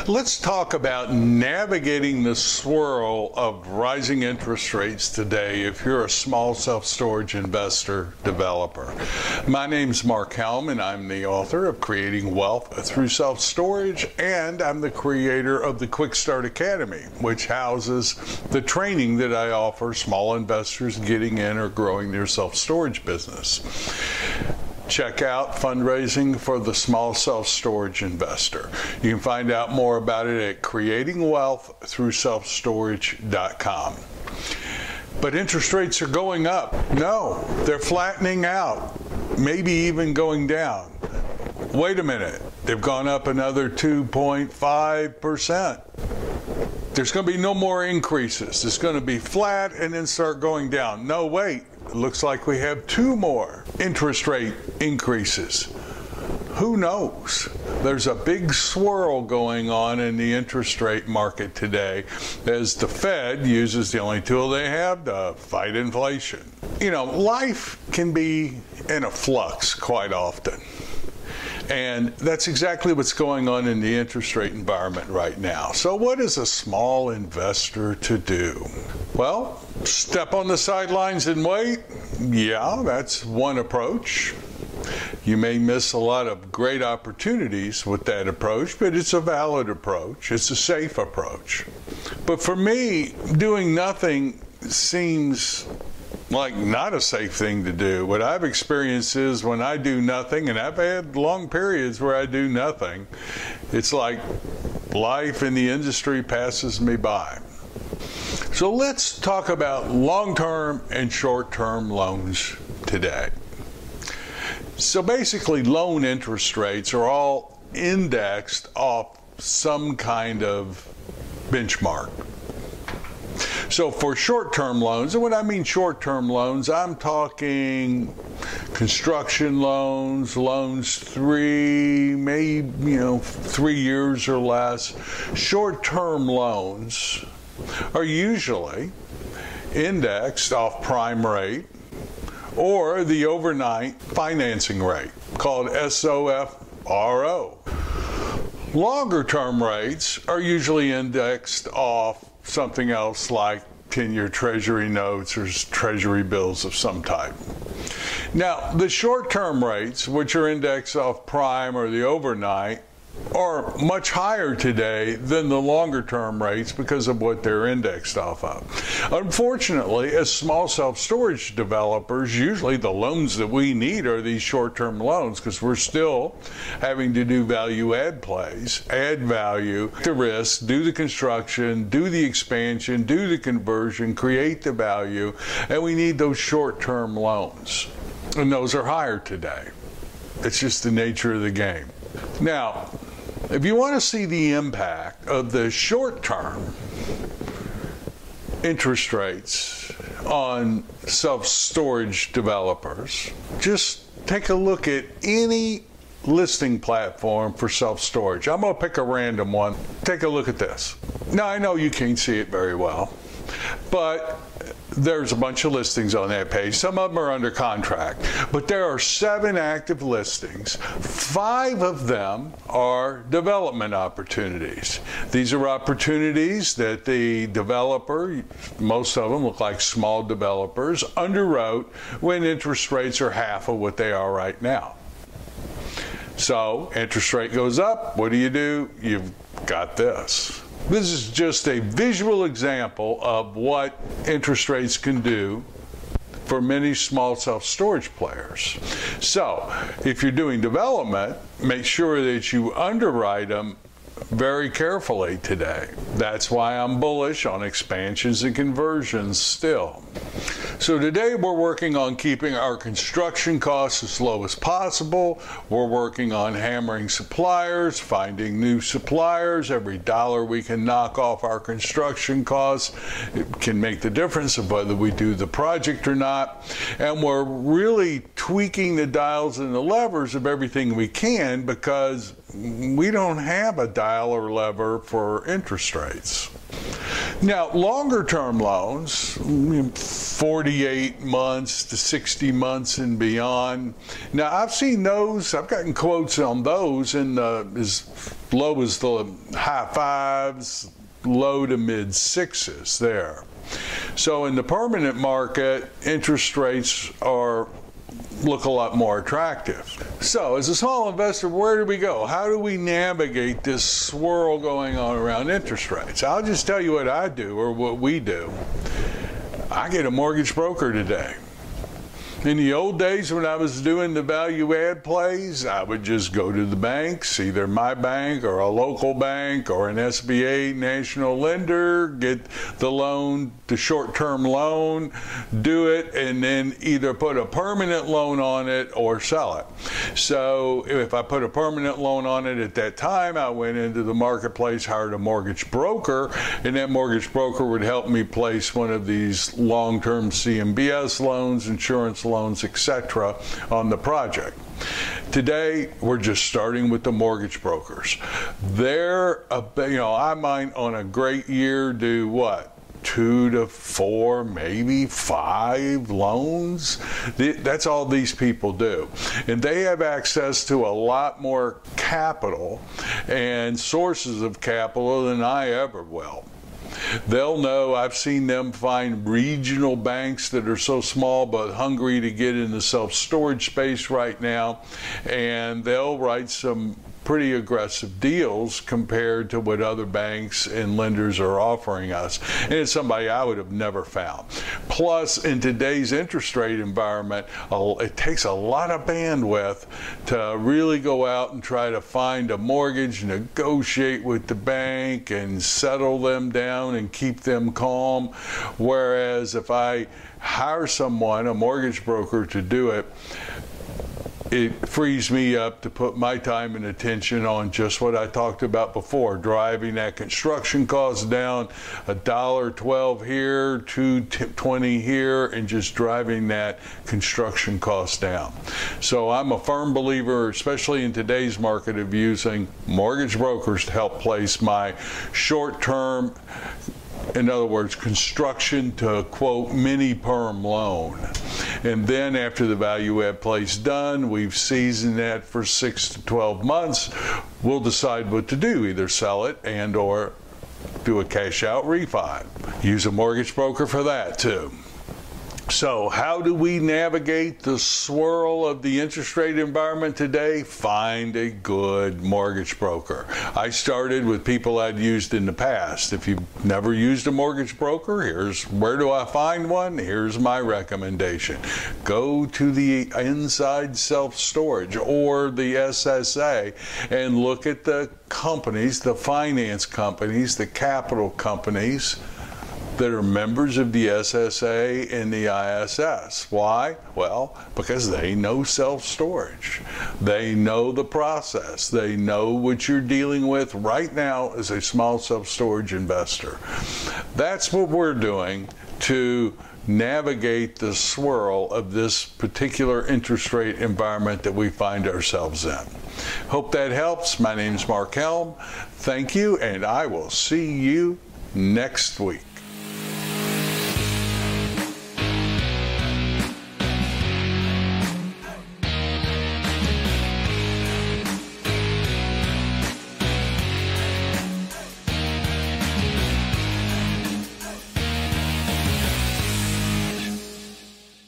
Let's talk about navigating the swirl of rising interest rates today if you're a small self-storage investor developer. My name's Mark Helm, and I'm the author of Creating Wealth Through Self-Storage, and I'm the creator of the Quick Start Academy, which houses the training that I offer small investors getting in or growing their self-storage business. Check out Fundraising for the Small Self-Storage Investor. You can find out more about it at creatingwealththroughselfstorage.com. But interest rates are going up. No, they're flattening out, maybe even going down. Wait a minute, they've gone up another 2.5%. There's going to be no more increases. It's going to be flat and then start going down. No, wait. It looks like we have two more interest rate increases. Who knows? There's a big swirl going on in the interest rate market today as the Fed uses the only tool they have to fight inflation. You know, life can be in a flux quite often. And that's exactly what's going on in the interest rate environment right now. So what is a small investor to do? Well, step on the sidelines and wait. Yeah, that's one approach. You may miss a lot of great opportunities with that approach, but it's a valid approach. It's a safe approach. But for me, doing nothing seems like not a safe thing to do. What I've experienced is when I do nothing, and I've had long periods where I do nothing, it's like life in the industry passes me by. So let's talk about long-term and short-term loans today. So basically, loan interest rates are all indexed off some kind of benchmark. So for short-term loans, and when I mean short-term loans, I'm talking construction loans, loans 3 years or less. Short-term loans are usually indexed off prime rate or the overnight financing rate, called SOFR. Longer-term rates are usually indexed off something else like 10-year Treasury notes or Treasury bills of some type. Now, the short-term rates, which are indexed off prime or the overnight, are much higher today than the longer-term rates because of what they're indexed off of. Unfortunately, as small self-storage developers, usually the loans that we need are these short-term loans because we're still having to do value-add plays, add value, the risk, do the construction, do the expansion, do the conversion, create the value, and we need those short-term loans. And those are higher today. It's just the nature of the game. Now, if you want to see the impact of the short-term interest rates on self-storage developers, just take a look at any listing platform for self-storage. I'm going to pick a random one. Take a look at this. Now, I know you can't see it very well, but there's a bunch of listings on that page. Some of them are under contract, but there are 7 active listings. 5 of them are development opportunities. These are opportunities that the developer, most of them look like small developers, underwrote when interest rates are half of what they are right now. So interest rate goes up, what do? You've got this. This is just a visual example of what interest rates can do for many small self-storage players. So, if you're doing development, make sure that you underwrite them very carefully today. That's why I'm bullish on expansions and conversions still. So today we're working on keeping our construction costs as low as possible. We're working on hammering suppliers, finding new suppliers. Every dollar we can knock off our construction costs, it can make the difference of whether we do the project or not. And we're really tweaking the dials and the levers of everything we can because we don't have a dial or lever for interest rates. Now, longer term loans, 48 months to 60 months and beyond. Now, I've seen those, I've gotten quotes on those in as low as the high fives, low to mid sixes there. So in the permanent market, interest rates look a lot more attractive. So as a small investor, where do we go? How do we navigate this swirl going on around interest rates? I'll just tell you what I do, or what we do. I get a mortgage broker today. In the old days when I was doing the value add plays, I would just go to the banks, either my bank or a local bank or an SBA national lender, get the loan, the short-term loan, do it, and then either put a permanent loan on it or sell it. So if I put a permanent loan on it at that time, I went into the marketplace, hired a mortgage broker, and that mortgage broker would help me place one of these long-term CMBS loans, insurance loans, etc. on the project. Today, we're just starting with the mortgage brokers. I might on a great year do what? 2 to 4, maybe 5 loans. That's all these people do. And they have access to a lot more capital and sources of capital than I ever will. They'll know, I've seen them find regional banks that are so small but hungry to get in the self-storage space right now, and they'll write some pretty aggressive deals compared to what other banks and lenders are offering us. And it's somebody I would have never found. Plus, in today's interest rate environment, it takes a lot of bandwidth to really go out and try to find a mortgage, negotiate with the bank, and settle them down and keep them calm. Whereas if I hire someone, a mortgage broker, to do it, it frees me up to put my time and attention on just what I talked about before, driving that construction cost down, $1.12 here, $2.20 here, and just driving that construction cost down. So I'm a firm believer, especially in today's market, of using mortgage brokers to help place my short-term, in other words, construction to, quote, mini perm loan. And then after the value add play's done, we've seasoned that for 6 to 12 months, we'll decide what to do, either sell it and or do a cash out refi. Use a mortgage broker for that too. So how do we navigate the swirl of the interest rate environment today? Find a good mortgage broker. I started with people I'd used in the past. If you've never used a mortgage broker, here's where do I find one? Here's my recommendation. Go to the Inside Self Storage or the SSA and look at the companies, the finance companies, the capital companies that are members of the SSA and the ISS. Why? Well, because they know self-storage. They know the process. They know what you're dealing with right now as a small self-storage investor. That's what we're doing to navigate the swirl of this particular interest rate environment that we find ourselves in. Hope that helps. My name is Mark Helm. Thank you, and I will see you next week.